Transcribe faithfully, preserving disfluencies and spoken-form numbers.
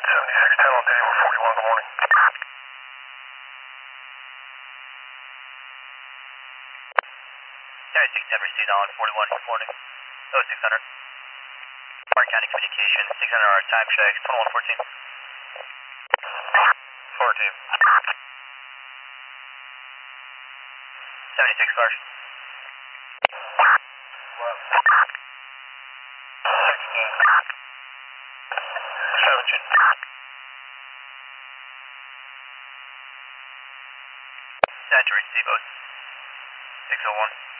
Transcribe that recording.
seventy-six ten on table forty-one, good morning. seventy-six ten received on forty-one, good morning. Oh, six hundred. Park County Communication, six hundred hour time checks, twenty-one fourteen. fourteen. seventy-six cars. sixteen. seventeen. Set to receive, oh six oh one.